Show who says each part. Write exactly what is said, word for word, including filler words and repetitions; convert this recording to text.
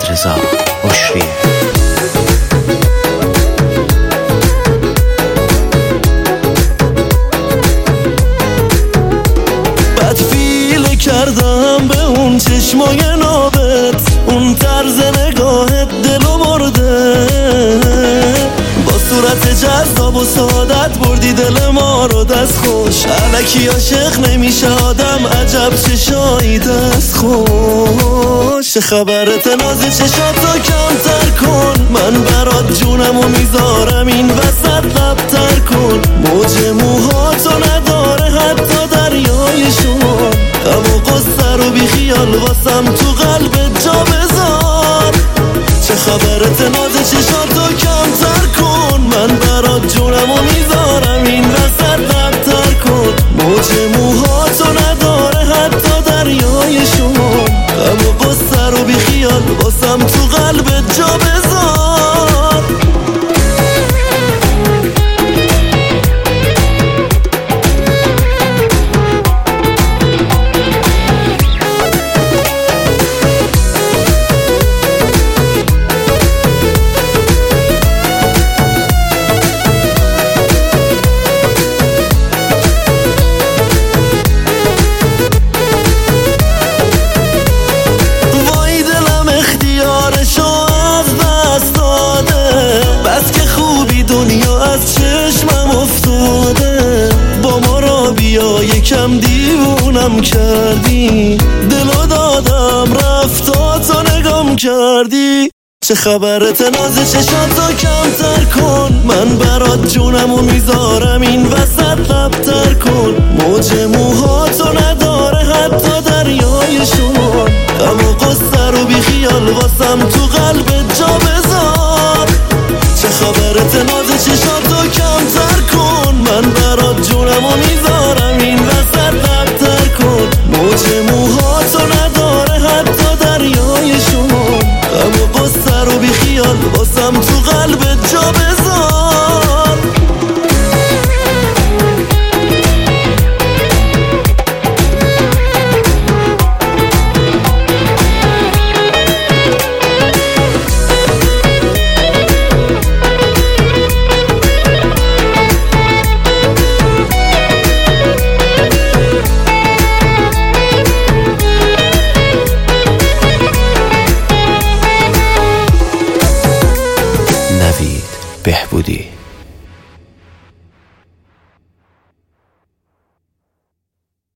Speaker 1: رضا اشریه.
Speaker 2: بدفیل کردم به اون چشمای نابت، اون طرز نگاهت دلو برده، با صورت جذاب و سعادت بردی دل ما رو دست خوش. الکی عاشق نمیشه آدم، عجب چشایی دست خوش. چه خبرت نازی چشاتو کمتر کن، من برات جونمو میذارم این وسط لبتر کن. موج موهاتو نداره حتی دریای شما، غم و غصه رو بی خیال واسم تو قلبت جا بذار. چه خبرت نازی چشاتو کمتر کن، من برات جونمو میذارم این وسط لبتر کن. موج موهاتو نداره حتی دریای شما، غم و غصه رو بی خیال واسم تو قلبت جا بذار. یکم دیوونم کردی، دلو دادم رفتاتو نگام کردی. چه خبرت نازی چشاتو کمتر کن، من برات جونمو میذارم این وسط لبتر کن. موج موهاتو نداره حتی دریای شما، غم و غصه رو بی خیال واسم تو قلبت جا بذار. چه خبرت نازی چشاتو کمتر کن، من برات جونمو میذارم این وسط لبتر کن. موج موهاتو نداره حتی دریای شما، غم و غصه رو بی خیال واسم تو قلبت جا بذار.
Speaker 1: بهبودی.